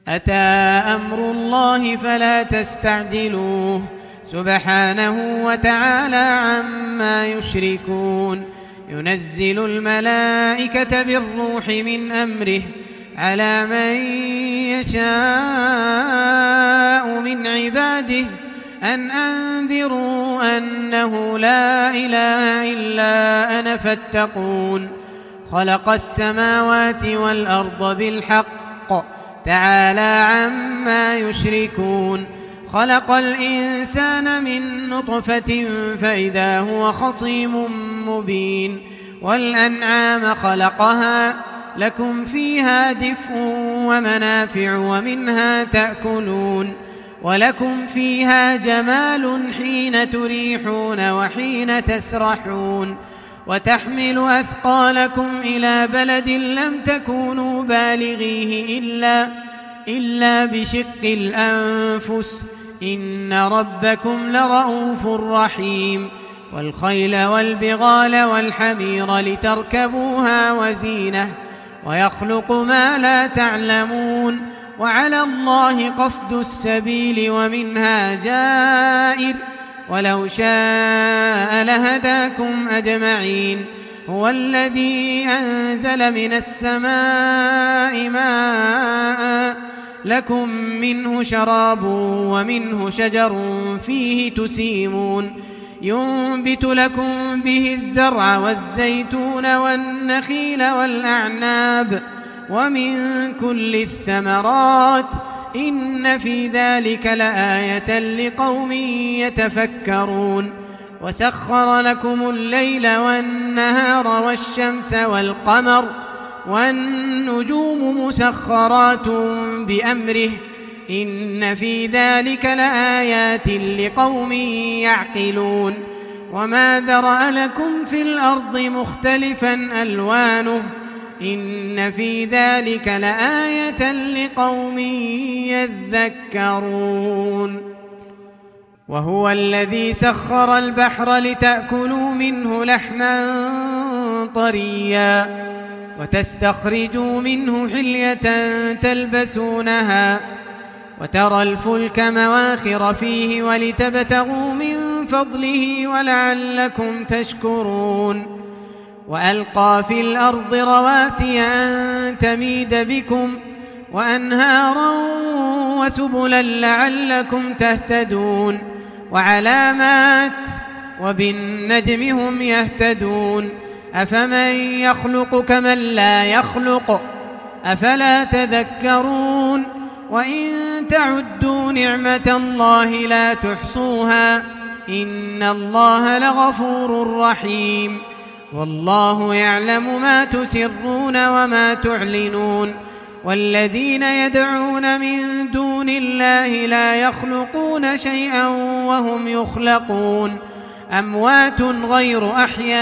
أتى أمر الله فلا تستعجلوه سبحانه وتعالى عما يشركون. ينزل الملائكة بالروح من أمره على من يشاء من عباده أن أنذروا أنه لا إله إلا أنا فاتقون. خلق السماوات والأرض بالحق تعالى عما يشركون. خلق الإنسان من نطفة فإذا هو خصيم مبين. والأنعام خلقها لكم فيها دفء ومنافع ومنها تأكلون ولكم فيها جمال حين تريحون وحين تسرحون. وتحمل أثقالكم إلى بلد لم تكونوا بالغيه إلا بشق الأنفس إن ربكم لرؤوف رحيم. والخيل والبغال والحمير لتركبوها وزينة ويخلق ما لا تعلمون. وعلى الله قصد السبيل ومنها جائر ولو شاء لهداكم أجمعين. هو الذي أنزل من السماء ماء لكم منه شراب ومنه شجر فيه تسيمون. ينبت لكم به الزرع والزيتون والنخيل والأعناب ومن كل الثمرات إن في ذلك لآية لقوم يتفكرون. وسخر لكم الليل والنهار والشمس والقمر والنجوم مسخرات بأمره إن في ذلك لآيات لقوم يعقلون. وما ذرأ لكم في الأرض مختلفا ألوانه إن في ذلك لآية لقوم يذكرون. وهو الذي سخر البحر لتأكلوا منه لحما طريا وتستخرجوا منه حلية تلبسونها وترى الفلك مواخر فيه ولتبتغوا من فضله ولعلكم تشكرون. وألقى في الأرض رواسي أن تميد بكم وأنهارا وسبلا لعلكم تهتدون. وعلامات وبالنجم هم يهتدون. أفمن يخلق كمن لا يخلق أفلا تذكرون. وإن تعدوا نعمة الله لا تحصوها إن الله لغفور رحيم. والله يعلم ما تسرون وما تعلنون. والذين يدعون من دون الله لا يخلقون شيئا وهم يخلقون أموات غير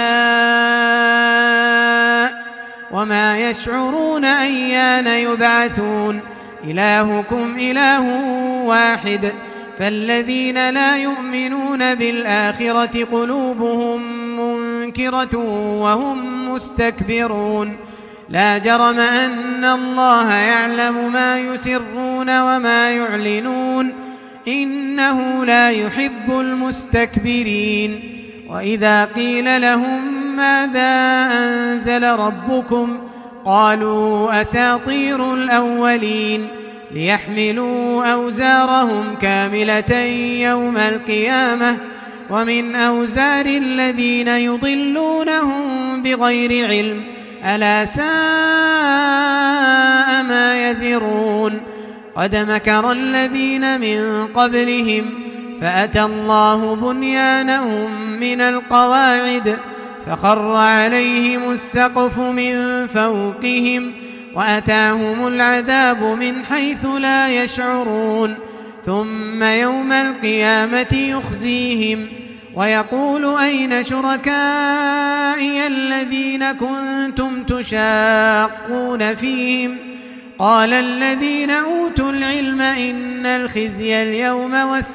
أحياء وما يشعرون أيان يبعثون. إلهكم إله واحد فالذين لا يؤمنون بالآخرة قلوبهم منكرة وهم مستكبرون. لا جرم أن الله يعلم ما يسرون وما يعلنون إنه لا يحب المستكبرين. وإذا قيل لهم ماذا أنزل ربكم قالوا أساطير الأولين ليحملوا أوزارهم كاملة يوم القيامة ومن أوزار الذين يضلونهم بغير علم ألا ساء ما يزرون. قد مكر الذين من قبلهم فأتى الله بنيانهم من القواعد فخر عليهم السقف من فوقهم وأتاهم العذاب من حيث لا يشعرون. ثم يوم القيامة يخزيهم ويقول أين شركائي الذين كنتم تشاقون فيهم قال الذين أوتوا العلم إن الخزي اليوم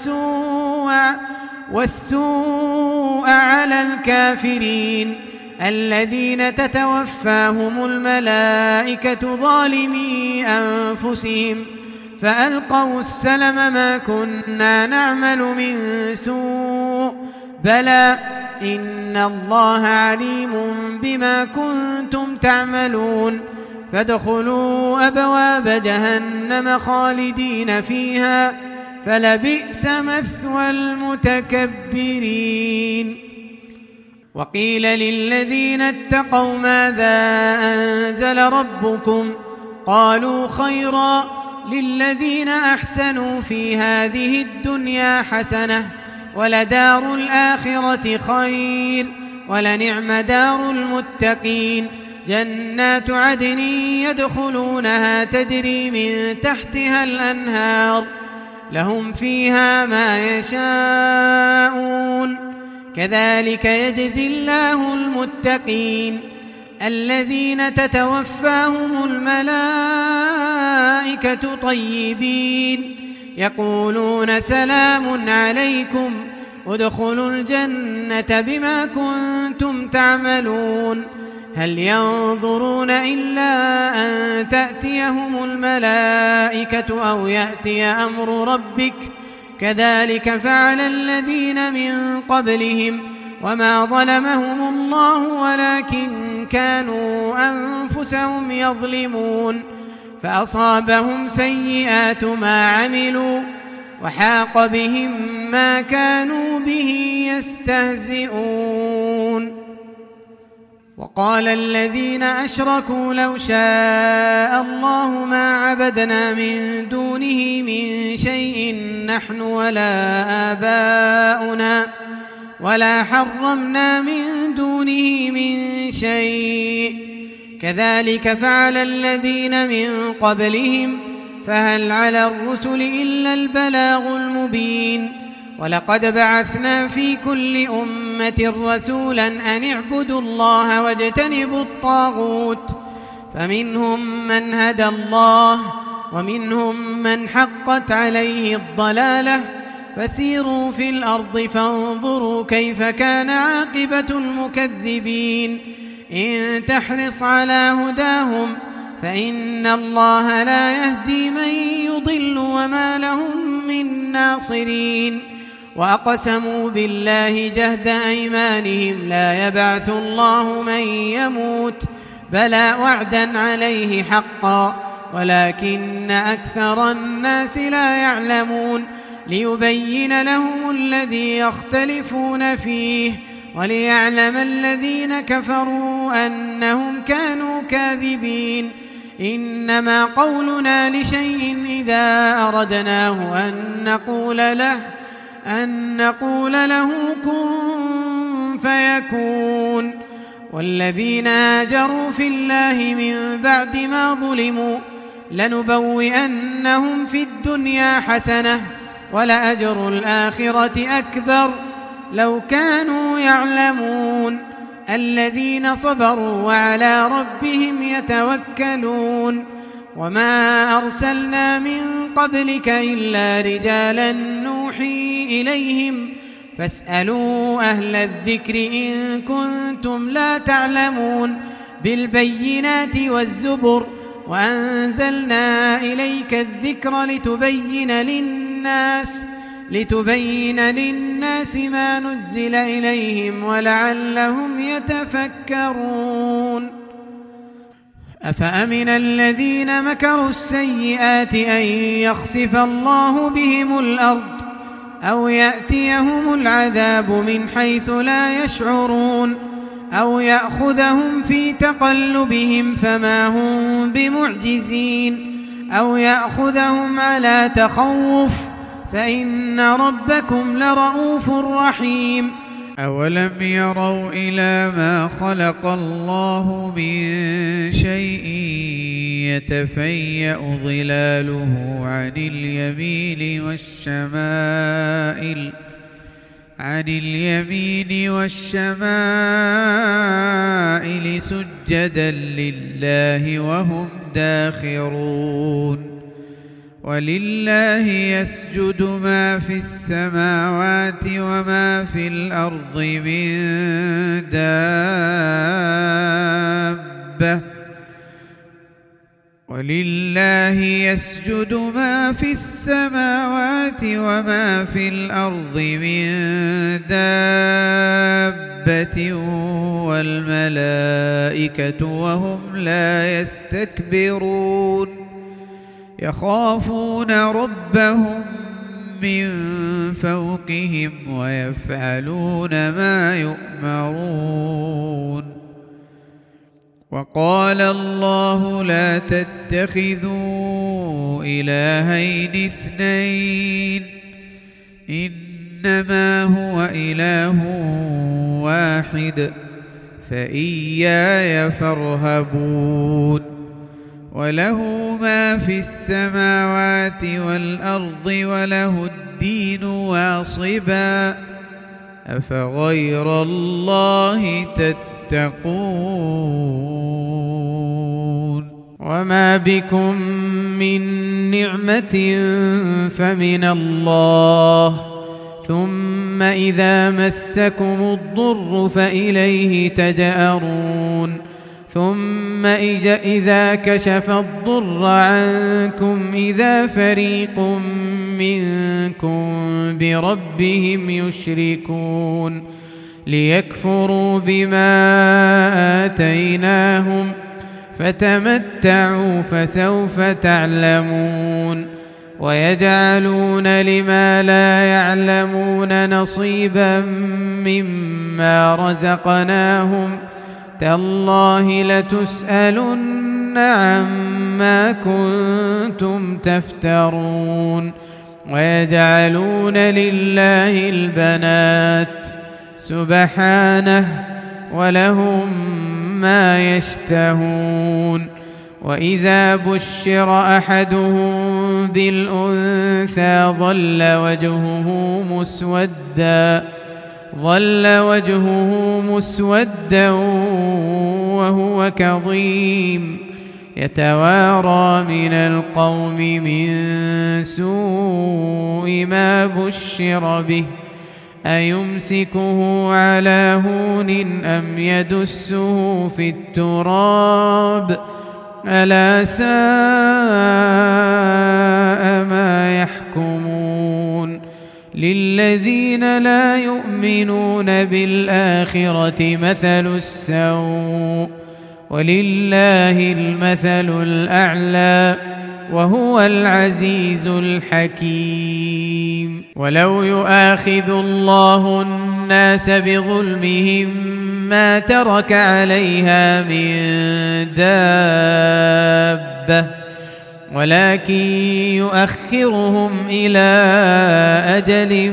والسوء على الكافرين الذين تتوفاهم الملائكة ظالمي أنفسهم فألقوا السلم ما كنا نعمل من سوء بلى إن الله عليم بما كنتم تعملون فادخلوا أبواب جهنم خالدين فيها فلبئس مثوى المتكبرين. وقيل للذين اتقوا ماذا أنزل ربكم قالوا خيرا للذين أحسنوا في هذه الدنيا حسنة ولدار الآخرة خير ولنعم دار المتقين جنات عدن يدخلونها تجري من تحتها الأنهار لهم فيها ما يشاءون كذلك يجزي الله المتقين الذين تتوفاهم الملائكة طيبين يقولون سلام عليكم ادخلوا الجنة بما كنتم تعملون هل ينظرون إلا أن تأتيهم الملائكة أو يأتي أمر ربك كذلك فعل الذين من قبلهم وما ظلمهم الله ولكن كانوا أنفسهم يظلمون فأصابهم سيئات ما عملوا وحاق بهم ما كانوا به يستهزئون. وقال الذين أشركوا لو شاء الله ما عبدنا من دونه من شيء نحن ولا آباؤنا ولا حرمنا من دونه من شيء كذلك فعل الذين من قبلهم فهل على الرسل إلا البلاغ المبين. ولقد بعثنا في كل أمة رسولا أن اعبدوا الله واجتنبوا الطاغوت فمنهم من هدى الله ومنهم من حقت عليه الضلالة فسيروا في الأرض فانظروا كيف كان عاقبة المكذبين. إن تحرص على هداهم فإن الله لا يهدي من يضل وما لهم من ناصرين. وأقسموا بالله جهد أيمانهم لا يبعث الله من يموت بلى وعدا عليه حقا ولكن أكثر الناس لا يعلمون ليبين لهم الذي يختلفون فيه وليعلم الذين كفروا أنهم كانوا كاذبين. إنما قولنا لشيء إذا أردناه أن نقول له كن فيكون. والذين هاجروا في الله من بعد ما ظلموا لنبوئنهم في الدنيا حسنة ولأجر الآخرة أكبر لو كانوا يعلمون. الذين صبروا وعلى ربهم يتوكلون. وما أرسلنا من قبلك إلا رجالا نوحي إليهم فاسألوا أهل الذكر إن كنتم لا تعلمون. بالبينات والزبر وأنزلنا إليك الذكر لتبين للناس ما نزل إليهم ولعلهم يتفكرون. أفأمن الذين مكروا السيئات أن يخسف الله بهم الأرض أو يأتيهم العذاب من حيث لا يشعرون أو يأخذهم في تقلبهم فما هم بمعجزين أو يأخذهم على تخوف فإن ربكم لرؤوف رحيم. أولم يروا إلى ما خلق الله من شيء يتفيأ ظلاله عن اليمين والشمائل سجدا لله وهم داخرون. ولله يسجد ما في السماوات وما في الأرض من دابة ولله يسجد ما في السماوات وما في الأرض من دابة والملائكة وهم لا يستكبرون يخافون ربهم من فوقهم ويفعلون ما يؤمرون. وقال الله لا تتخذوا إلهين اثنين إنما هو إله واحد فإياي فارهبون. وله ما في السماوات والأرض وله الدين واصبا أفغير الله تتقون. وما بكم من نعمة فمن الله ثم إذا مسكم الضر فإليه تجأرون ثم إذا كشف الضر عنكم إذا فريق منكم بربهم يشركون ليكفروا بما آتيناهم فتمتعوا فسوف تعلمون. ويجعلون لما لا يعلمون نصيبا مما رزقناهم تالله لتسألن عما كنتم تفترون. ويجعلون لله البنات سبحانه ولهم ما يشتهون. وإذا بشر أحدهم بالأنثى ظل وجهه مسودا وهو كظيم يتوارى من القوم من سوء ما بشر به أيمسكه على هون أم يدسه في التراب ألا ساء ما يحكمون. للذين لا يؤمنون بالآخرة مثل السوء ولله المثل الأعلى وهو العزيز الحكيم. ولو يؤاخذ الله الناس بظلمهم ما ترك عليها من دابة ولكن يؤخرهم إلى أجل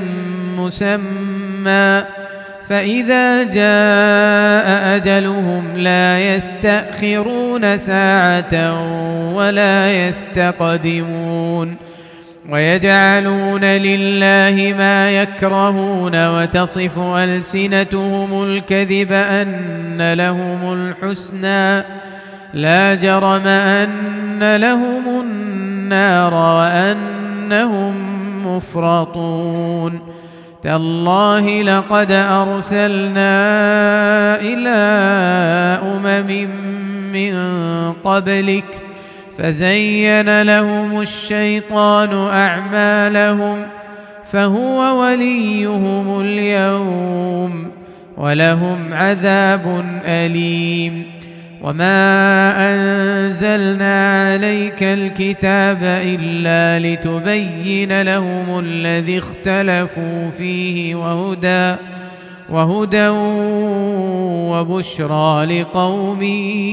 مسمى فإذا جاء أجلهم لا يستأخرون ساعة ولا يستقدمون. ويجعلون لله ما يكرهون وتصف ألسنتهم الكذب أن لهم الحسنى لا جرم أن لهم النار وأنهم مفرطون. تالله لقد أرسلنا إلى أمم من قبلك فزين لهم الشيطان أعمالهم فهو وليهم اليوم ولهم عذاب أليم. وما أنزلنا عليك الكتاب إلا لتبين لهم الذي اختلفوا فيه وهدى وبشرى لقوم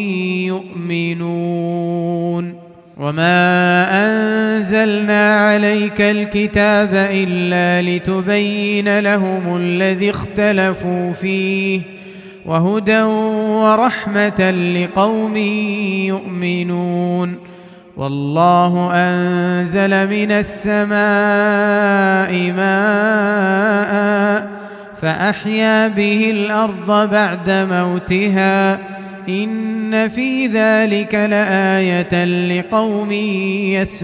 يؤمنون. وما أنزلنا عليك الكتاب إلا لتبين لهم الذي اختلفوا فيه وهدى ورحمة لقوم يؤمنون. والله أنزل من السماء ماء فأحيا به الأرض بعد موتها إن في ذلك لآية لقوم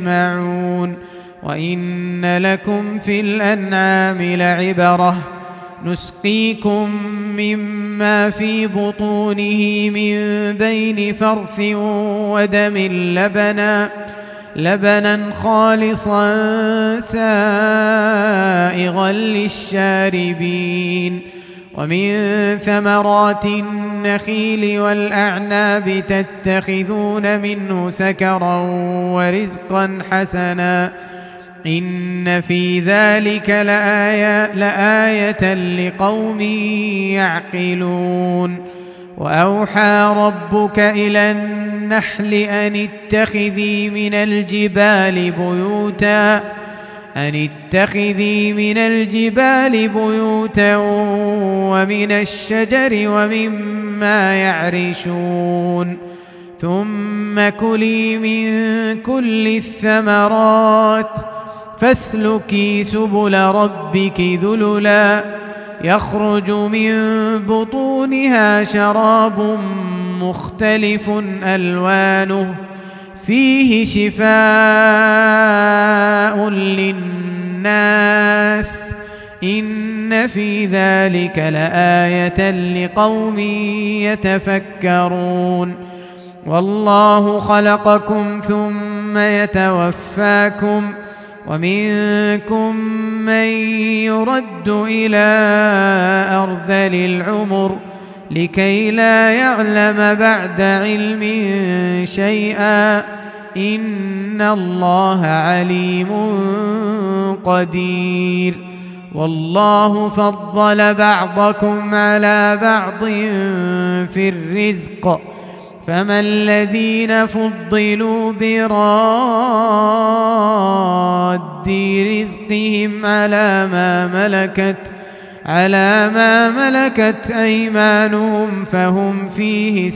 يسمعون. وإن لكم في الأنعام لعبرة نسقيكم مما في بطونه من بين فرث ودم لبنا خالصا سائغا للشاربين ومن ثمرات النخيل والأعناب تتخذون منه سكرا ورزقا حسنا إن في ذلك لآية لقوم يعقلون وأوحى ربك إلى النحل أن اتخذي من الجبال بيوتا ومن الشجر ومما يعرشون ثم كلي من كل الثمرات فاسلكي سبل ربك ذللا يخرج من بطونها شراب مختلف ألوانه فيه شفاء للناس إن في ذلك لآية لقوم يتفكرون والله خلقكم ثم يتوفاكم ومنكم من يرد إلى أرذل العمر لكي لا يعلم بعد علم شيئا إن الله عليم قدير والله فضل بعضكم على بعض في الرزق فما الذين فضلوا براد رزقهم على ما ملكت أيمانهم فهم فيه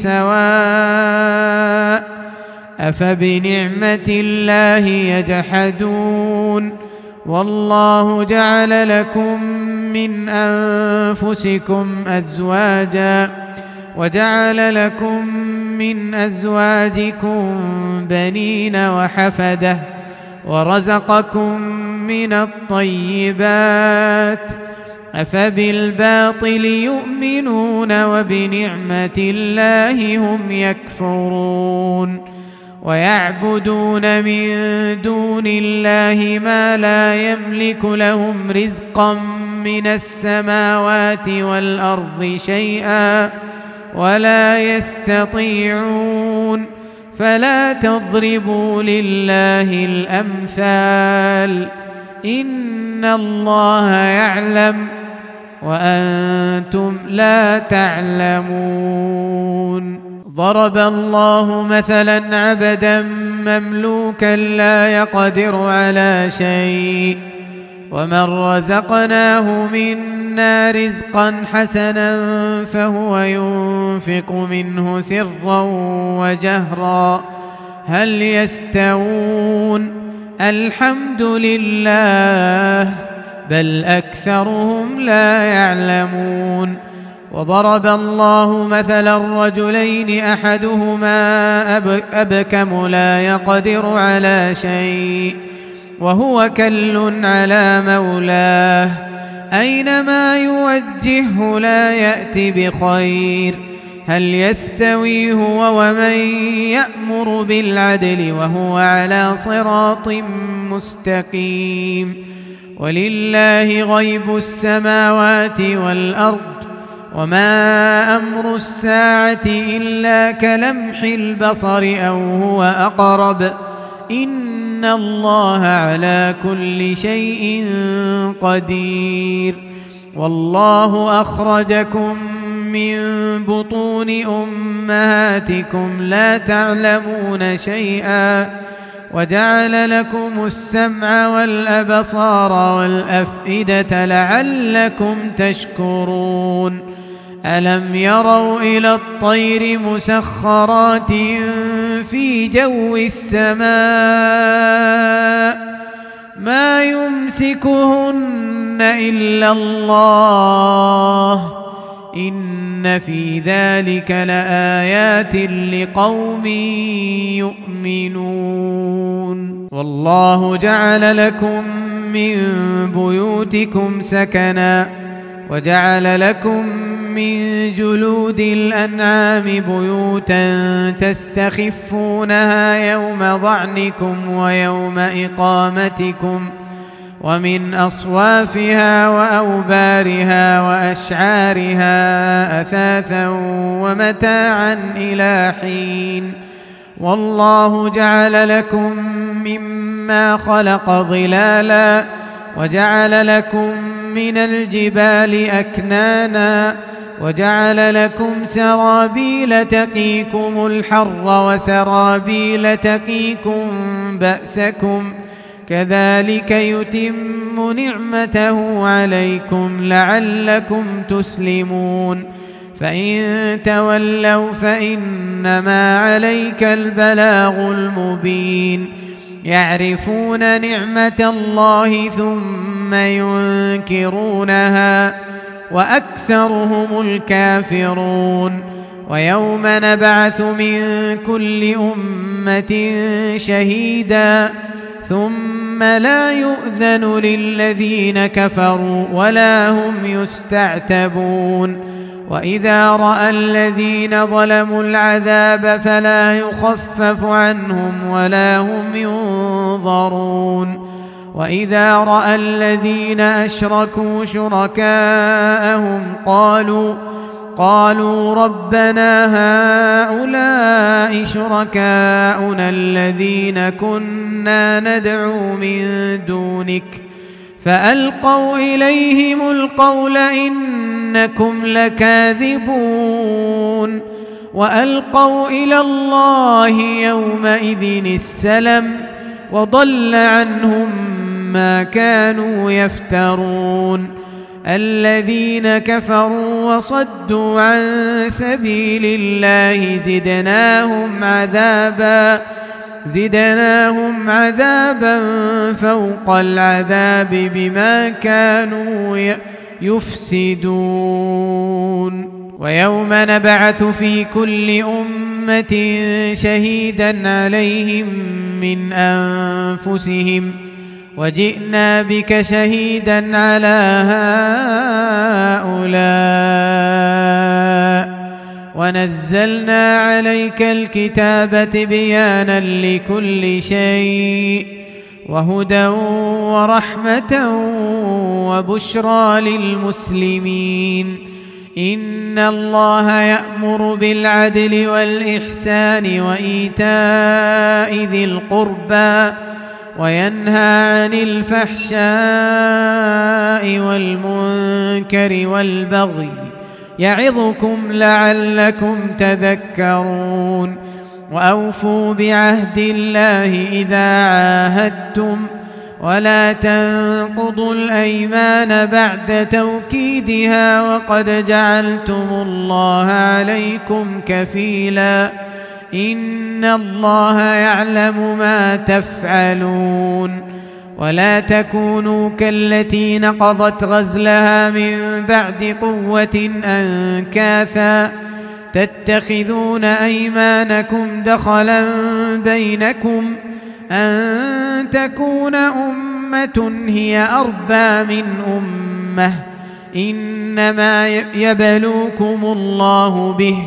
سواء أفبنعمة الله يجحدون والله جعل لكم من أنفسكم أزواجا وجعل لكم من أزواجكم بنين وحفدة ورزقكم من الطيبات أفبالباطل يؤمنون وبنعمة الله هم يكفرون ويعبدون من دون الله ما لا يملك لهم رزقا من السماوات والأرض شيئا ولا يستطيعون فلا تضربوا لله الأمثال إن الله يعلم وأنتم لا تعلمون ضرب الله مثلا عبدا مملوكا لا يقدر على شيء ومن رزقناه منا رزقا حسنا فهو ينفق منه سرا وجهرا هل يستوون الحمد لله بل أكثرهم لا يعلمون وضرب الله مثلا رجلين أحدهما أبكم لا يقدر على شيء وهو كل على مولاه أينما يوجهه لا يأتي بخير هل يستوي هو ومن يأمر بالعدل وهو على صراط مستقيم ولله غيب السماوات والأرض وما أمر الساعة إلا كلمح البصر أو هو أقرب إن الله على كل شيء قدير والله أخرجكم من بطون أمهاتكم لا تعلمون شيئا وجعل لكم السمع والأبصار والأفئدة لعلكم تشكرون ألم يروا إلى الطير مسخرات في جو السماء ما يمسكهن إلا الله إن في ذلك لآيات لقوم يؤمنون والله جعل لكم من بيوتكم سكنا وجعل لكم من جلود الأنعام بيوتا تستخفونها يوم ظعنكم ويوم إقامتكم ومن أصوافها وأوبارها وأشعارها أثاثا ومتاعا إلى حين والله جعل لكم مما خلق ظلالا وجعل لكم من الجبال أكنانا وجعل لكم سرابيل تقيكم الحر وسرابيل تقيكم بأسكم كذلك يتم نعمته عليكم لعلكم تسلمون فإن تولوا فإنما عليك البلاغ المبين يعرفون نعمة الله ثم ينكرونها وأكثرهم الكافرون ويوم نبعث من كل أمة شهيدا ثم لا يؤذن للذين كفروا ولا هم يستعتبون وإذا رأى الذين ظلموا العذاب فلا يخفف عنهم ولا هم ينظرون وإذا رأى الذين أشركوا شركاءهم قالوا ربنا هؤلاء شركاؤنا الذين كنا ندعو من دونك فألقوا إليهم القول إنكم لكاذبون وألقوا إلى الله يومئذ السلم وضل عنهم ما كانوا يفترون الذين كفروا وصدوا عن سبيل الله زدناهم عذابا فوق العذاب بما كانوا يفسدون ويوم نبعث في كل أمة شهيدا عليهم من أنفسهم وجئنا بك شهيدا على هؤلاء ونزلنا عليك الكتاب بيانا لكل شيء وهدى ورحمة وبشرى للمسلمين إن الله يأمر بالعدل والإحسان وإيتاء ذي القربى وينهى عن الفحشاء والمنكر والبغي يعظكم لعلكم تذكرون وأوفوا بعهد الله إذا عاهدتم ولا تنقضوا الأيمان بعد توكيدها وقد جعلتم الله عليكم كفيلا إن الله يعلم ما تفعلون ولا تكونوا كالتي نقضت غزلها من بعد قوة أنكاثا تتخذون أيمانكم دخلا بينكم أن تكون أمة هي أربى من أمة إنما يبلوكم الله به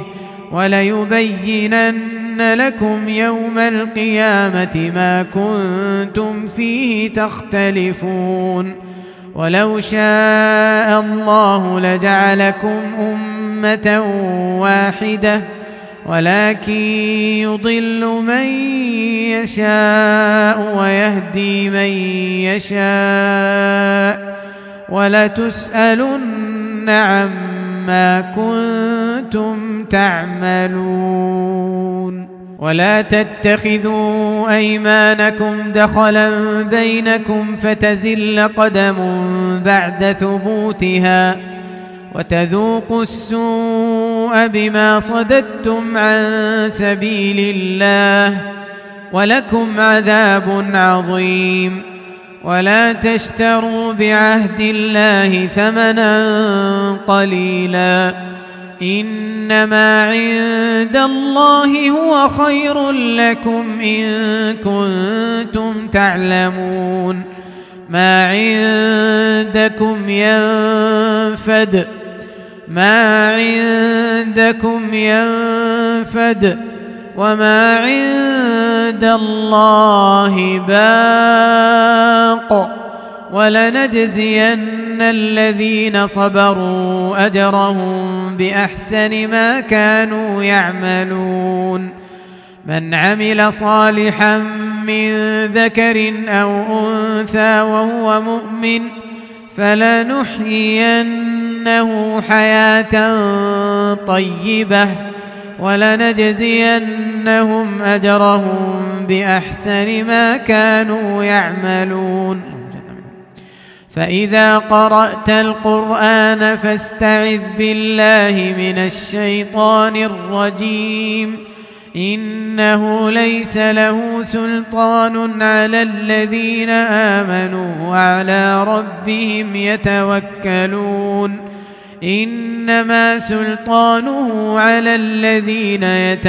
وليبينن لكم يوم القيامة ما كنتم فيه تختلفون ولو شاء الله لجعلكم أمة واحدة ولكن يضل من يشاء ويهدي من يشاء ولتسألن عما كنتم تعملون ولا تتخذوا أيمانكم دخلا بينكم فتزل قدم بعد ثبوتها وتذوقوا السوء بما صددتم عن سبيل الله ولكم عذاب عظيم ولا تشتروا بعهد الله ثمنا قليلا إنما عند الله هو خير لكم إن كنتم تعلمون ما عند عندكم ينفد وما عند الله باق ولنجزين الذين صبروا أجرهم بأحسن ما كانوا يعملون من عمل صالحا من ذكر أو أنثى وهو مؤمن فلنحيينه حياة طيبة ولنجزينهم أجرهم بأحسن ما كانوا يعملون فإذا قرأت القرآن فاستعذ بالله من الشيطان الرجيم إنه ليس له سلطان على الذين آمنوا وعلى ربهم يتوكلون إنما سلطانه على الذين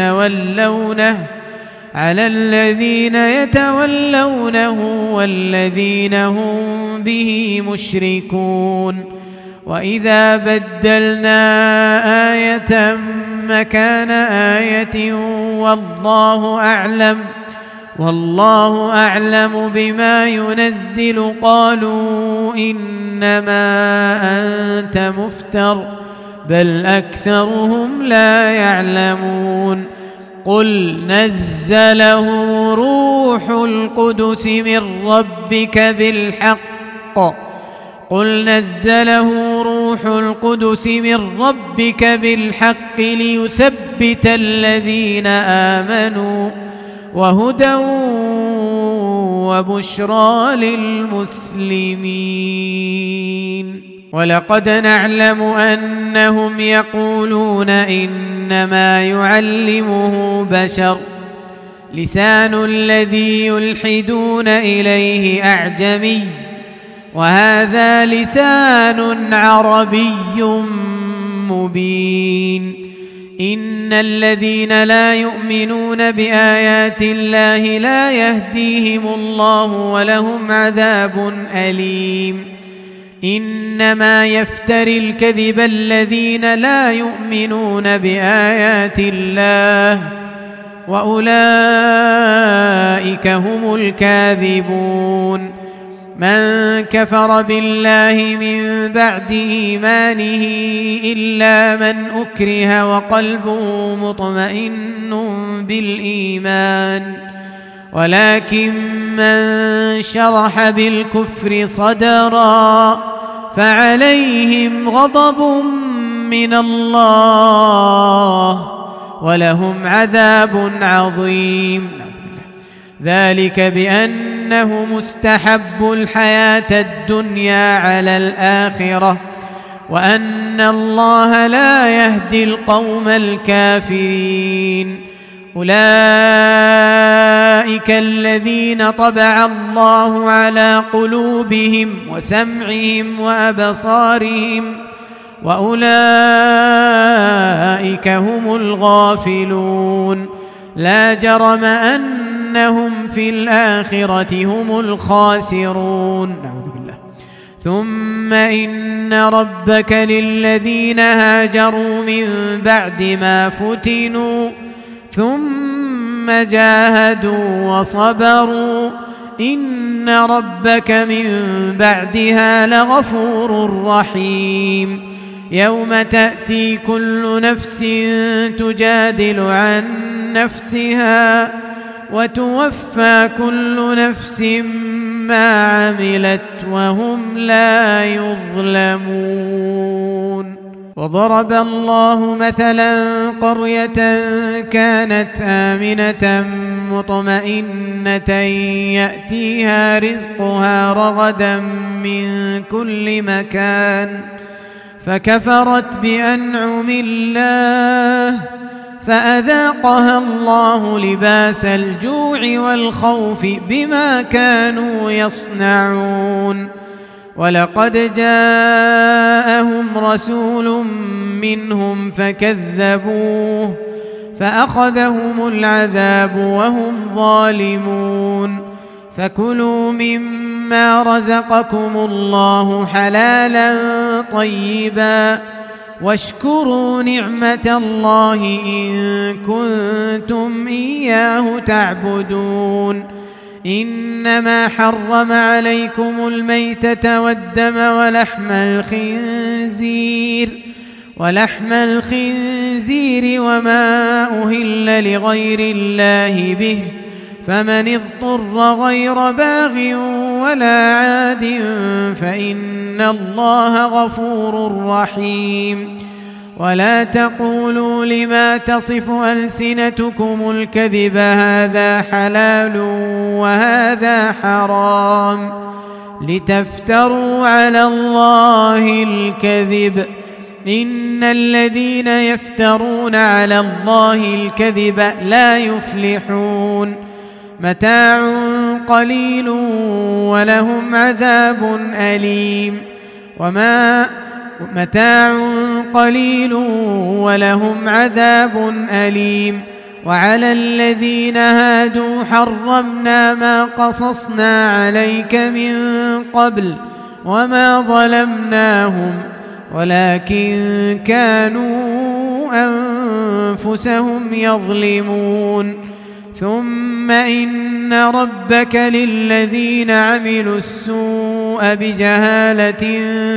يتولونه والذين هم به مشركون وإذا بدلنا آية مكان آية والله أعلم بما ينزل قالوا إنما أنت مفتر بل أكثرهم لا يعلمون قل نزله روح القدس من ربك بالحق ليثبت الذين آمنوا وهدى وبشرى للمسلمين ولقد نعلم أنهم يقولون إنما يعلمه بشر لسان الذي يلحدون إليه أعجمي وهذا لسان عربي مبين إن الذين لا يؤمنون بآيات الله لا يهديهم الله ولهم عذاب أليم إنما يفتري الكذب الذين لا يؤمنون بآيات الله وأولئك هم الكاذبون من كفر بالله من بعد إيمانه إلا من أكره وقلبه مطمئن بالإيمان ولكن من شرح بالكفر صدرا فعليهم غضب من الله ولهم عذاب عظيم ذلك بأنه مستحب الحياة الدنيا على الآخرة وأن الله لا يهدي القوم الكافرين أولئك الذين طبع الله على قلوبهم وسمعهم وأبصارهم وأولئك هم الغافلون لا جرم أنهم في الآخرة هم الخاسرون نعوذ بالله ثم إن ربك للذين هاجروا من بعد ما فتنوا ثم جاهدوا وصبروا إن ربك من بعدها لغفور رحيم يوم تأتي كل نفس تجادل عن نفسها وتوفى كل نفس ما عملت وهم لا يظلمون وضرب الله مثلا قرية كانت آمنة مطمئنة يأتيها رزقها رغدا من كل مكان فكفرت بأنعم الله فأذاقها الله لباس الجوع والخوف بما كانوا يصنعون ولقد جاءهم رسول منهم فكذبوه فأخذهم العذاب وهم ظالمون فكلوا مما مما رزقكم الله حلالا طيبا واشكروا نعمة الله إن كنتم إياه تعبدون. إنما حرم عليكم الميتة والدم ولحم الخنزير وما أهل لغير الله به، فمن اضطر غير باغ ولا عاد فإن الله غفور رحيم. ولا تقولوا لما تصف ألسنتكم الكذب هذا حلال وهذا حرام لتفتروا على الله الكذب، إن الذين يفترون على الله الكذب لا يفلحون. متاع قليل ولهم عذاب أليم. وعلى الذين هادوا حرمنا ما قصصنا عليك من قبل وما ظلمناهم ولكن كانوا أنفسهم يظلمون. ثم إن ربك للذين عملوا السوء بجهالة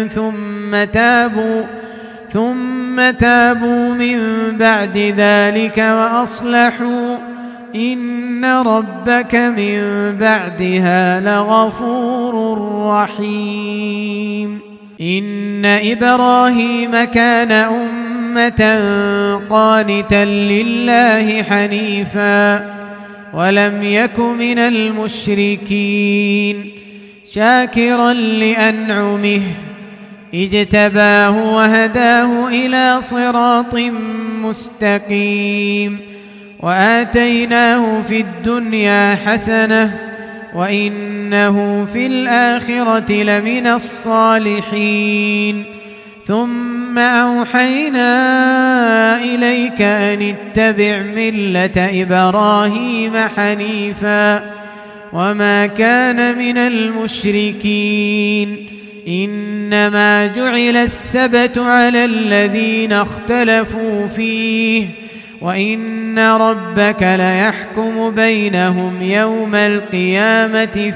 ثم تابوا من بعد ذلك وأصلحوا إن ربك من بعدها لغفور رحيم. إن إبراهيم كان أمة قانتا لله حنيفا ولم يك من المشركين، شاكرا لأنعمه اجتباه وهداه إلى صراط مستقيم. وآتيناه في الدنيا حسنة وإنه في الآخرة لمن الصالحين. ثم أوحينا إليك أن اتبع ملة إبراهيم حنيفا وما كان من المشركين. إنما جعل السبت على الذين اختلفوا فيه وإن ربك ليحكم بينهم يوم القيامة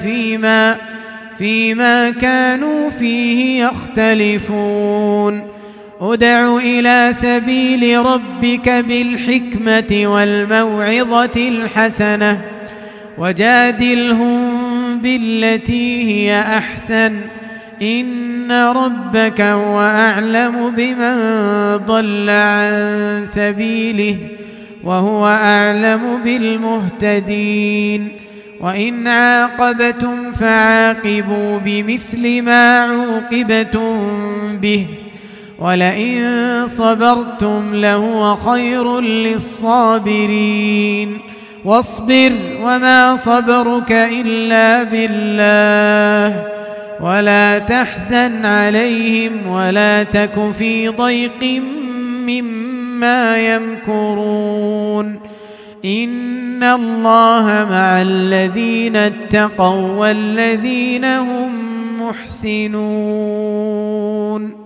فيما كانوا فيه يختلفون. ادع إلى سبيل ربك بالحكمة والموعظة الحسنة وجادلهم بالتي هي أحسن، إن ربك هو أعلم بمن ضل عن سبيله وهو أعلم بالمهتدين. وإن عاقبتم فعاقبوا بمثل ما عوقبتم به ولئن صبرتم لهو خير للصابرين. واصبر وما صبرك إلا بالله ولا تحزن عليهم ولا تك في ضيق مما يمكرون. إن الله مع الذين اتقوا والذين هم محسنون.